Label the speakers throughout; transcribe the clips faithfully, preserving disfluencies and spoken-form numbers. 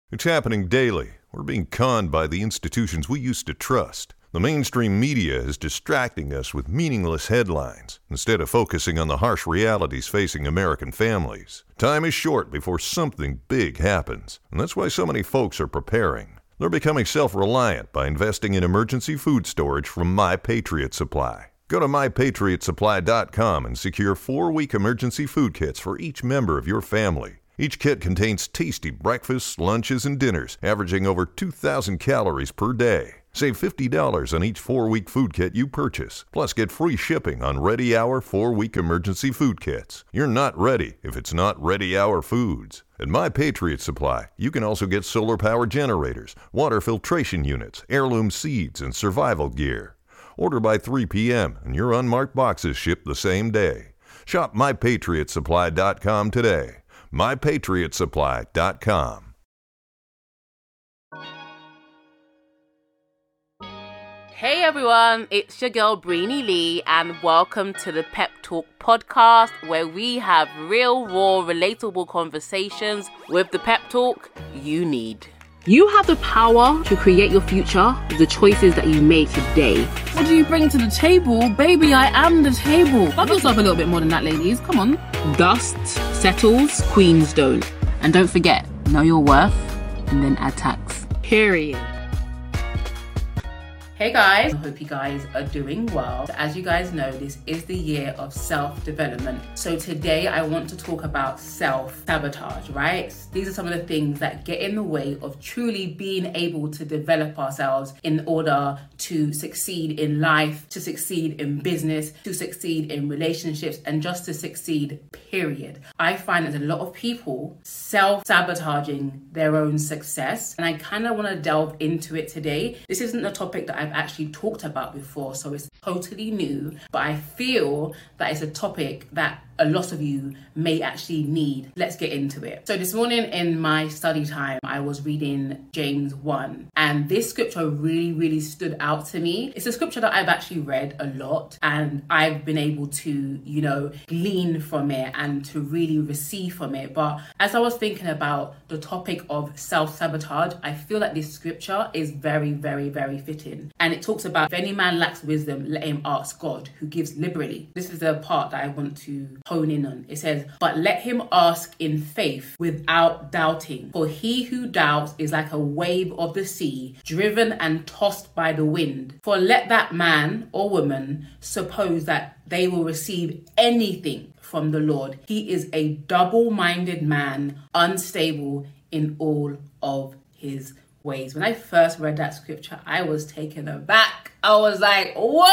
Speaker 1: It's happening daily. We're being conned by the institutions we used to trust. The mainstream media is distracting us with meaningless headlines instead of focusing on the harsh realities facing American families. Time is short before something big happens, and that's why so many folks are preparing. They're becoming self-reliant by investing in emergency food storage from My Patriot Supply. Go to my patriot supply dot com and secure four-week emergency food kits for each member of your family. Each kit contains tasty breakfasts, lunches, and dinners, averaging over two thousand calories per day. Save fifty dollars on each four-week food kit you purchase. Plus, get free shipping on Ready Hour four-week emergency food kits. You're not ready if it's not Ready Hour Foods. At My Patriot Supply, you can also get solar power generators, water filtration units, heirloom seeds, and survival gear. Order by three p.m. and your unmarked boxes ship the same day. Shop my patriot supply dot com today. my patriot supply dot com.
Speaker 2: Hey everyone, it's your girl Brainy Lee and welcome to the Pep Talk podcast, where we have real, raw, relatable conversations with the pep talk you need.
Speaker 3: You have the power to create your future with the choices that you make today.
Speaker 4: What do you bring to the table? Baby, I am the table. Love yourself a little bit more than that, ladies. Come on.
Speaker 3: Dust settles, queens don't.
Speaker 4: And don't forget, know your worth and then add tax.
Speaker 3: Period.
Speaker 2: Hey guys, I hope you guys are doing well. As you guys know, this is the year of self-development. So today I want to talk about self-sabotage, right? These are some of the things that get in the way of truly being able to develop ourselves in order to succeed in life, to succeed in business, to succeed in relationships, and just to succeed, period. I find there's a lot of people self-sabotaging their own success, and I kind of want to delve into it today. This isn't a topic that I've actually talked about before, so it's totally new, but I feel that it's a topic that a lot of you may actually need. Let's get into it. So this morning in my study time, I was reading James one, and this scripture really, really stood out to me. It's a scripture that I've actually read a lot, and I've been able to, you know, glean from it and to really receive from it. But as I was thinking about the topic of self-sabotage, I feel that this scripture is very, very, very fitting. And it talks about, if any man lacks wisdom, let him ask God, who gives liberally. This is the part that I want to hone in on. It says, but let him ask in faith without doubting. For he who doubts is like a wave of the sea, driven and tossed by the wind. For let that man or woman suppose that they will receive anything from the Lord. He is a double-minded man, unstable in all of his ways. When I first read that scripture, I was taken aback. I was like,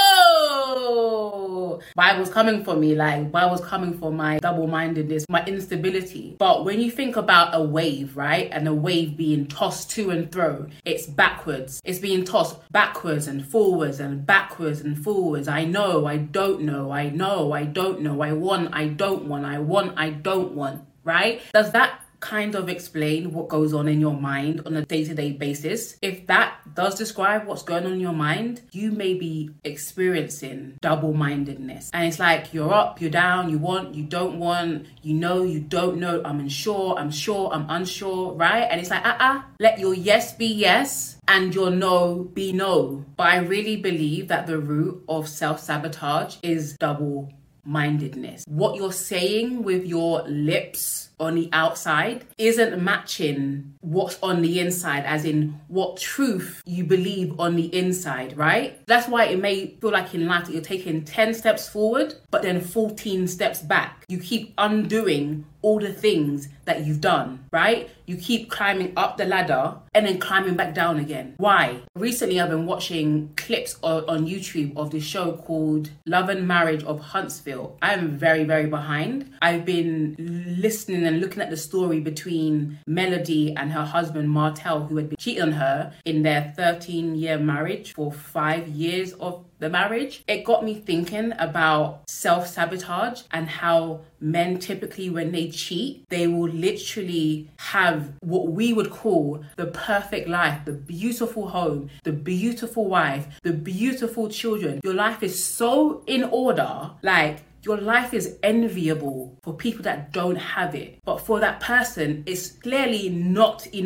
Speaker 2: whoa! Bible's coming for me, like Bible's coming for my double-mindedness, my instability. But when you think about a wave, right? And a wave being tossed to and fro, it's backwards. It's being tossed backwards and forwards and backwards and forwards. I know, I don't know, I know, I don't know, I want, I don't want, I want, I don't want, right? Does that kind of explain what goes on in your mind on a day-to-day basis? If that does describe what's going on in your mind, you may be experiencing double-mindedness. And it's like you're up, you're down, you want, you don't want, you know, you don't know, I'm unsure, I'm sure, I'm unsure, right? And it's like, uh-uh, let your yes be yes and your no be no. But I really believe that the root of self-sabotage is double-mindedness. What you're saying with your lips on the outside isn't matching what's on the inside, as in what truth you believe on the inside, right? That's why it may feel like in life that you're taking ten steps forward, but then fourteen steps back. You keep undoing all the things that you've done, right? You keep climbing up the ladder and then climbing back down again. Why? Recently, I've been watching clips on, on YouTube of this show called Love and Marriage of Huntsville. I'm very, very behind. I've been listening and looking at the story between Melody and her husband Martell, who had been cheating on her in their thirteen-year marriage for five years of the marriage. It got me thinking about self-sabotage and how men typically, when they cheat, they will literally have what we would call the perfect life, the beautiful home, the beautiful wife, the beautiful children. Your life is so in order, like your life is enviable for people that don't have it. But for that person, it's clearly not enough.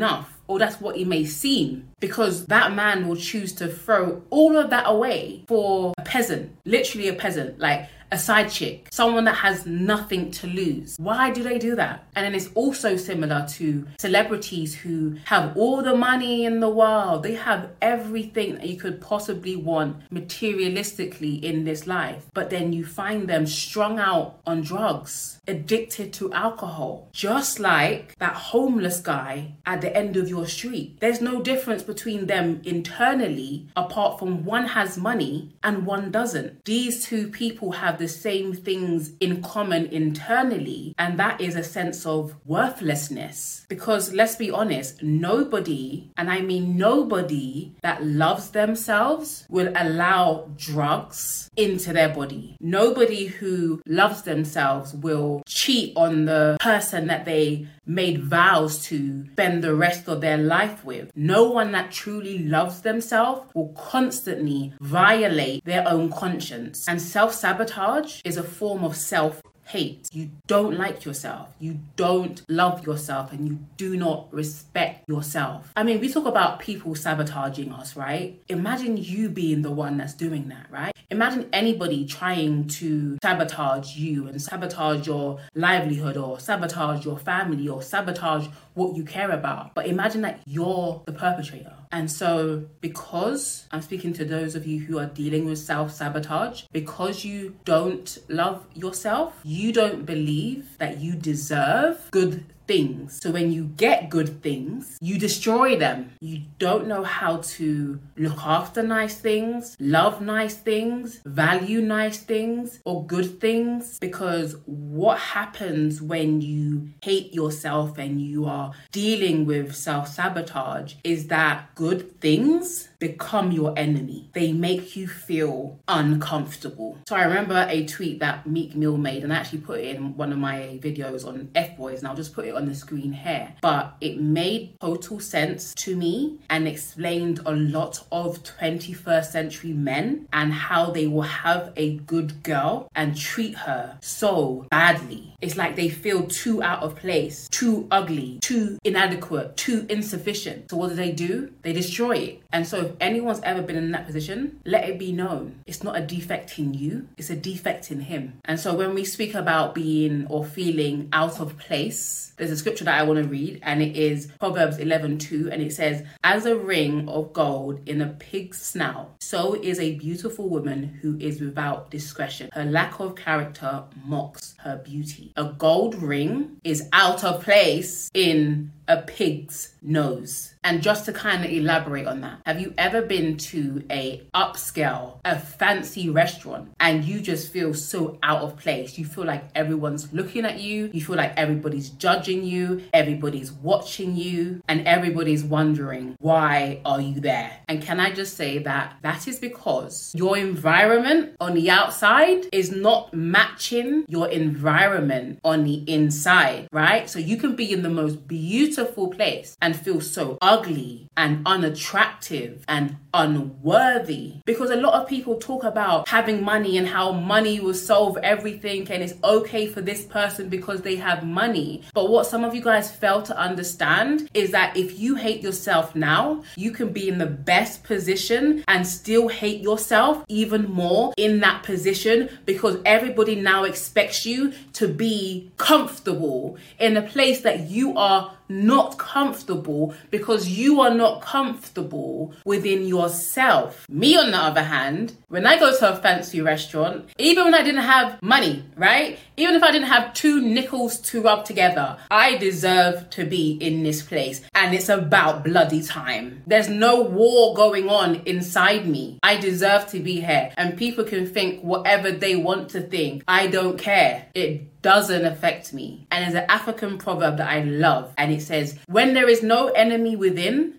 Speaker 2: or that's what it may seem, because that man will choose to throw all of that away for a peasant, literally a peasant, like a side chick, someone that has nothing to lose. Why do they do that? And then it's also similar to celebrities who have all the money in the world. They have everything that you could possibly want materialistically in this life. But then you find them strung out on drugs, addicted to alcohol, just like that homeless guy at the end of your street. There's no difference between them internally, apart from one has money and one doesn't. These two people have the same things in common internally, and that is a sense of worthlessness. Because let's be honest, nobody, and I mean nobody, that loves themselves will allow drugs into their body. Nobody who loves themselves will cheat on the person that they made vows to spend the rest of their life with. No one that truly loves themselves will constantly violate their own conscience. And self-sabotage is a form of self hate. You don't like yourself, you don't love yourself, and you do not respect yourself. I mean, we talk about people sabotaging us, right? Imagine you being the one that's doing that, right? Imagine anybody trying to sabotage you and sabotage your livelihood or sabotage your family or sabotage what you care about. But imagine that you're the perpetrator. And so because I'm speaking to those of you who are dealing with self-sabotage, because you don't love yourself, you don't believe that you deserve good things. So when you get good things, you destroy them. You don't know how to look after nice things, love nice things, value nice things or good things, because what happens when you hate yourself and you are dealing with self-sabotage is that good things become your enemy. They make you feel uncomfortable. So I remember a tweet that Meek Mill made, and I actually put it in one of my videos on F-Boys, and I'll just put it on the screen here. But it made total sense to me and explained a lot of twenty-first century men and how they will have a good girl and treat her so badly. It's like they feel too out of place, too ugly, too inadequate, too insufficient. So what do they do? They destroy it. And so if anyone's ever been in that position, let it be known. It's not a defect in you, it's a defect in him. And so when we speak about being or feeling out of place, there's a scripture that I want to read, and it is Proverbs eleven two, and it says, "As a ring of gold in a pig's snout, so is a beautiful woman who is without discretion. Her lack of character mocks her beauty." A gold ring is out of place in a pig's nose. And just to kind of elaborate on that, have you ever been to a upscale, a fancy restaurant, and you just feel so out of place? You feel like everyone's looking at you, you feel like everybody's judging you, everybody's watching you, and everybody's wondering, why are you there? And can I just say that that is because your environment on the outside is not matching your environment on the inside, right? So you can be in the most beautiful place and feel so ugly and unattractive and unworthy, because a lot of people talk about having money and how money will solve everything and it's okay for this person because they have money. But what some of you guys fail to understand is that if you hate yourself now, you can be in the best position and still hate yourself even more in that position, because everybody now expects you to be comfortable in a place that you are not comfortable, because you are not comfortable within yourself. Me, on the other hand, when I go to a fancy restaurant, even when I didn't have money, right? Even if I didn't have two nickels to rub together, I deserve to be in this place. And it's about bloody time. There's no war going on inside me. I deserve to be here. And people can think whatever they want to think. I don't care. It doesn't affect me. And there's an African proverb that I love, and it says, when there is no enemy within,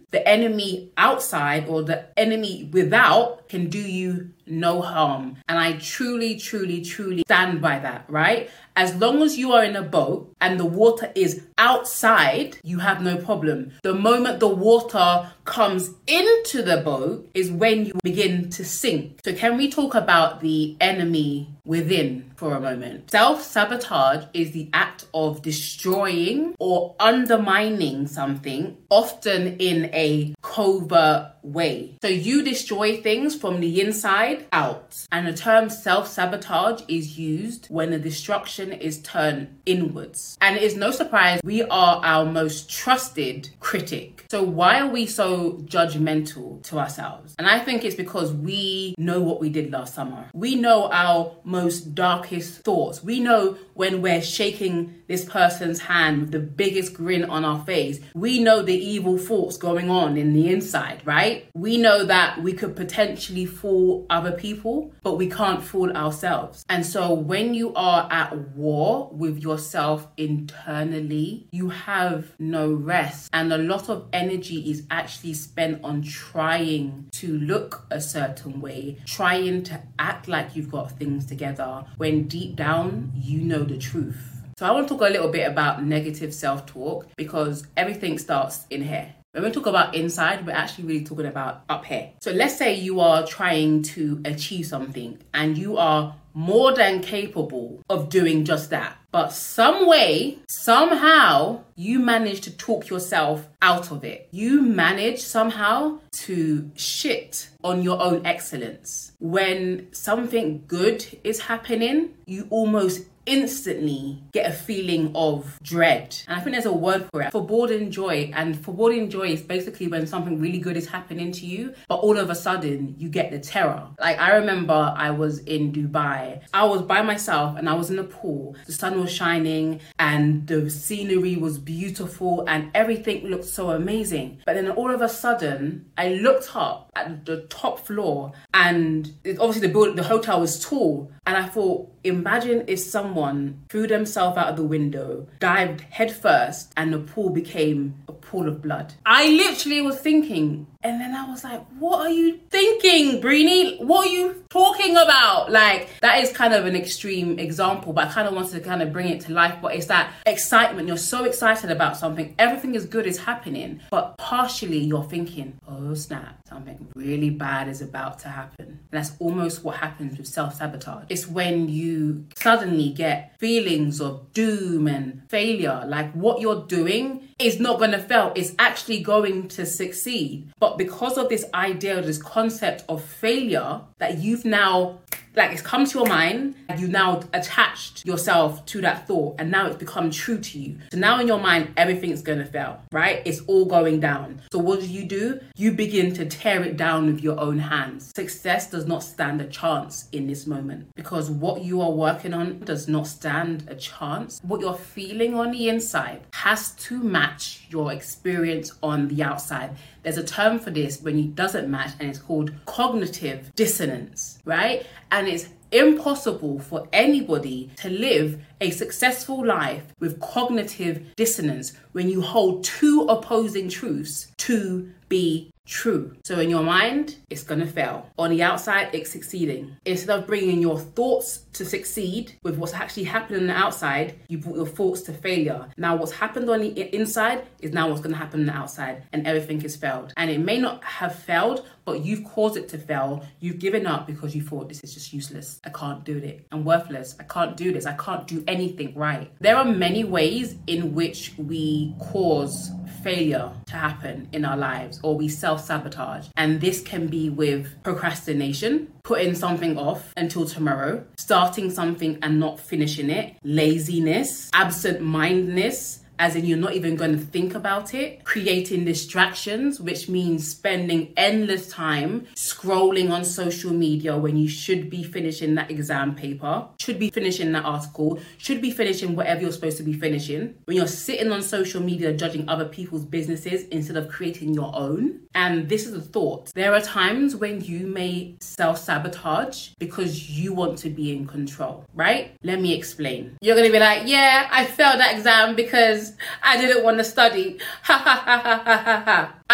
Speaker 2: the enemy outside or the enemy without can do you no harm. And I truly, truly, truly stand by that, right? As long as you are in a boat and the water is outside, you have no problem. The moment the water comes into the boat is when you begin to sink. So can we talk about the enemy within for a moment? Self-sabotage is the act of destroying or undermining something, often in a covert way. So you destroy things from the inside out. And the term self-sabotage is used when the destruction is turned inwards. And it is no surprise we are our most trusted critic. So why are we so judgmental to ourselves? And I think it's because we know what we did last summer. We know our most darkest thoughts. We know when we're shaking this person's hand with the biggest grin on our face. We know the evil thoughts going on in the inside, right? We know that we could potentially fool other people, but we can't fool ourselves. And so when you are at war with yourself internally, you have no rest. And a lot of energy is actually spent on trying to look a certain way, trying to act like you've got things together, when deep down, you know the truth. So I want to talk a little bit about negative self-talk, because everything starts in here. When we talk about inside, we're actually really talking about up here. So let's say you are trying to achieve something and you are more than capable of doing just that. But some way, somehow, you manage to talk yourself out of it. You manage somehow to shit on your own excellence. When something good is happening, you almost instantly get a feeling of dread. And I think there's a word for it, foreboding joy. And foreboding joy is basically when something really good is happening to you, but all of a sudden you get the terror. Like I remember I was in Dubai. I was by myself and I was in the pool. The sun was shining and the scenery was beautiful and everything looked so amazing. But then all of a sudden I looked up at the top floor and it, obviously the building, the hotel was tall. And I thought, imagine if someone threw themselves out of the window, dived headfirst, and the pool became a pool of blood. I literally was thinking, and then I was like, what are you thinking, Brini? What are you talking about? Like, that is kind of an extreme example, but I kind of wanted to kind of bring it to life. But it's that excitement. You're so excited about something. Everything is good is happening, but partially you're thinking, oh snap, something really bad is about to happen. And that's almost what happens with self-sabotage. It's when you suddenly get feelings of doom and failure, like what you're doing is not going to fail, it's actually going to succeed. But because of this idea, this concept of failure that you've now, like it's come to your mind, and you've now attached yourself to that thought, and now it's become true to you. So now in your mind, everything's going to fail, right? It's all going down. So what do you do? You begin to tear it down with your own hands. Success does not stand a chance in this moment, because what you are working on does not stand a chance. What you're feeling on the inside has to match your experience on the outside. There's a term for this when it doesn't match, and it's called cognitive dissonance, right? And it's impossible for anybody to live a successful life with cognitive dissonance when you hold two opposing truths to be true. So in your mind, it's gonna fail. On the outside, it's succeeding. Instead of bringing your thoughts to succeed with what's actually happening on the outside, you brought your thoughts to failure. Now what's happened on the inside is now what's gonna happen on the outside, and everything has failed. And it may not have failed, but you've caused it to fail. You've given up because you thought, this is just useless. I can't do it. I'm worthless. I can't do this. I can't do anything right. There are many ways in which we cause failure to happen in our lives, or we self-sabotage. And this can be with procrastination, putting something off until tomorrow, starting something and not finishing it, laziness, absent-mindedness, as in you're not even going to think about it, creating distractions, which means spending endless time scrolling on social media when you should be finishing that exam paper, should be finishing that article, should be finishing whatever you're supposed to be finishing. When you're sitting on social media judging other people's businesses instead of creating your own. And this is a thought. There are times when you may self-sabotage because you want to be in control, right? Let me explain. You're going to be like, yeah, I failed that exam because I didn't want to study. Ha ha ha ha ha ha ha. I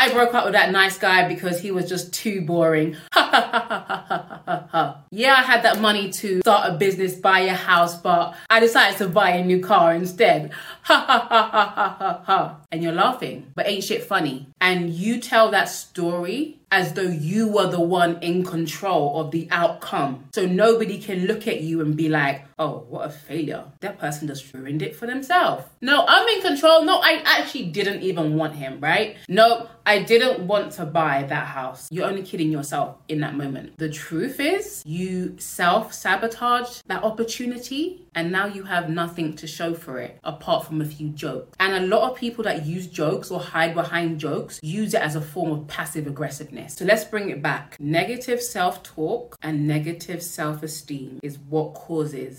Speaker 2: I broke up with that nice guy because he was just too boring. Ha ha ha ha ha ha ha. Yeah, I had that money to start a business, buy a house, but I decided to buy a new car instead. Ha ha ha ha ha ha ha. And you're laughing, but ain't shit funny. And you tell that story as though you were the one in control of the outcome. So nobody can look at you and be like, oh, what a failure. That person just ruined it for themselves. No, I'm in control. No, I actually didn't even want him, right? No, I didn't want to buy that house. You're only kidding yourself in that moment. The truth is, you self-sabotaged that opportunity and now you have nothing to show for it apart from a few jokes. And a lot of people that use jokes or hide behind jokes use it as a form of passive aggressiveness. So let's bring it back. Negative self-talk and negative self-esteem is what causes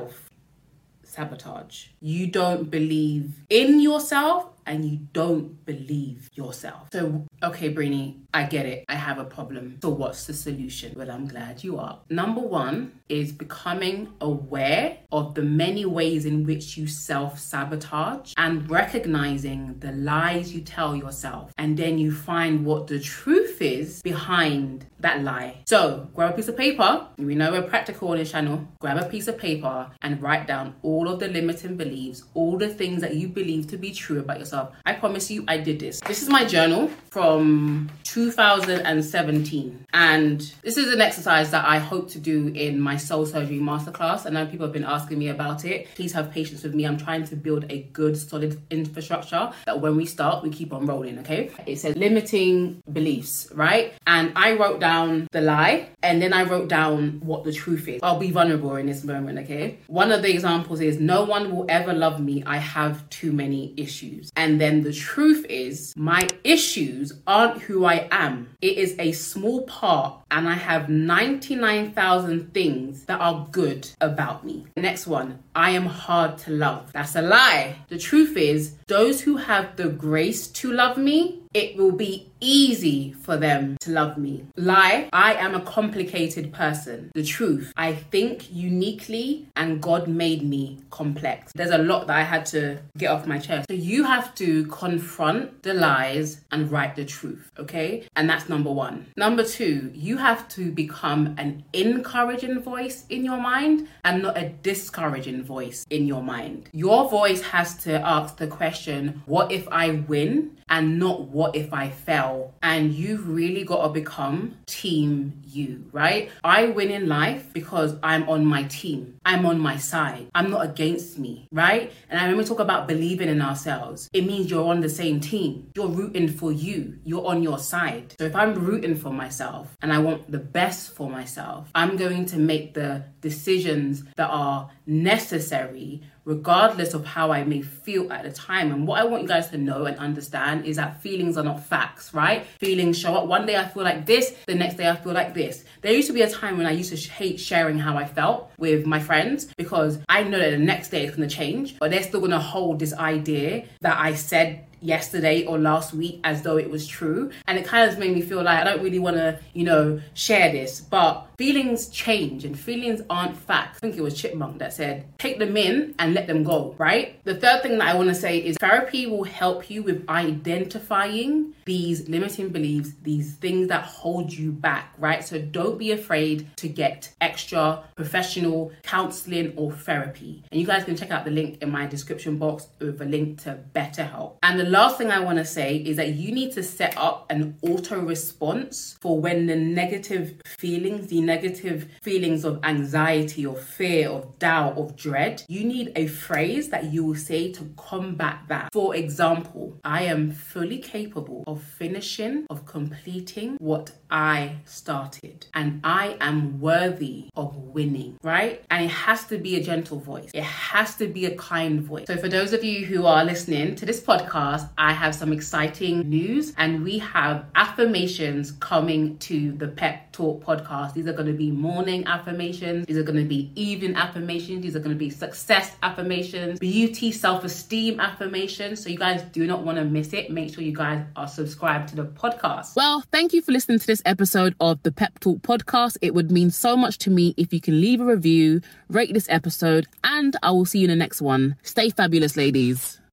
Speaker 2: self-sabotage. You don't believe in yourself and you don't believe yourself. So, okay, Brini, I get it. I have a problem. So what's the solution? Well, I'm glad you are. Number one is becoming aware of the many ways in which you self-sabotage and recognizing the lies you tell yourself. And then you find what the truth is behind that lie. So grab a piece of paper. We know we're practical on this channel. Grab a piece of paper and write down all of the limiting beliefs, all the things that you believe to be true about yourself. I promise you, I did this. This is my journal from two thousand seventeen. And this is an exercise that I hope to do in my soul surgery masterclass. I know people have been asking me about it. Please have patience with me. I'm trying to build a good, solid infrastructure that when we start, we keep on rolling, okay? It says limiting beliefs, right? And I wrote down the lie, and then I wrote down what the truth is. I'll be vulnerable in this moment, okay? One of the examples is, no one will ever love me. I have too many issues. And then the truth is, my issues aren't who I am. It is a small part, and I have ninety-nine thousand things that are good about me. The next one, I am hard to love. That's a lie. The truth is, those who have the grace to love me, it will be easy for them to love me. Lie, I am a complicated person. The truth, I think uniquely and God made me complex. There's a lot that I had to get off my chest. So you have to confront the lies and write the truth, okay? And that's number one. Number two, you have to become an encouraging voice in your mind and not a discouraging voice in your mind. Your voice has to ask the question, what if I win? And not what if I fail? And you've really got to become team you, right? I win in life because I'm on my team. I'm on my side. I'm not against me, right? And I when we talk about believing in ourselves, it means you're on the same team. You're rooting for you. You're on your side. So if I'm rooting for myself and I want the best for myself, I'm going to make the decisions that are necessary regardless of how I may feel at the time. And what I want you guys to know and understand is that feelings are not facts, right? Feelings show up. One day I feel like this, the next day I feel like this. There used to be a time when I used to hate sharing how I felt with my friends because I know that the next day it's going to change, but they're still going to hold this idea that I said yesterday or last week as though it was true. And it kind of made me feel like I don't really want to, you know, share this. But feelings change and feelings aren't facts. I think it was Chipmunk that said, take them in and let them go, right? The third thing that I want to say is therapy will help you with identifying these limiting beliefs, these things that hold you back, right? So don't be afraid to get extra professional counseling or therapy. And you guys can check out the link in my description box with a link to BetterHelp. And the last thing I want to say is that you need to set up an auto response for when the negative feelings, the negative feelings of anxiety or fear, of doubt, of dread, you need a phrase that you will say to combat that. For example, I am fully capable of finishing, of completing what I started, and I am worthy of winning, right? And it has to be a gentle voice. It has to be a kind voice. So for those of you who are listening to this podcast, I have some exciting news, and we have affirmations coming to the Pep Talk podcast. These are going to be morning affirmations. These are going to be evening affirmations. These are going to be success affirmations, beauty, self-esteem affirmations. So you guys do not want to miss it. Make sure you guys are subscribed to the podcast.
Speaker 3: Well, thank you for listening to this episode of the Pep Talk podcast. It would mean so much to me if you can leave a review, rate this episode, and I will see you in the next one. Stay fabulous, ladies.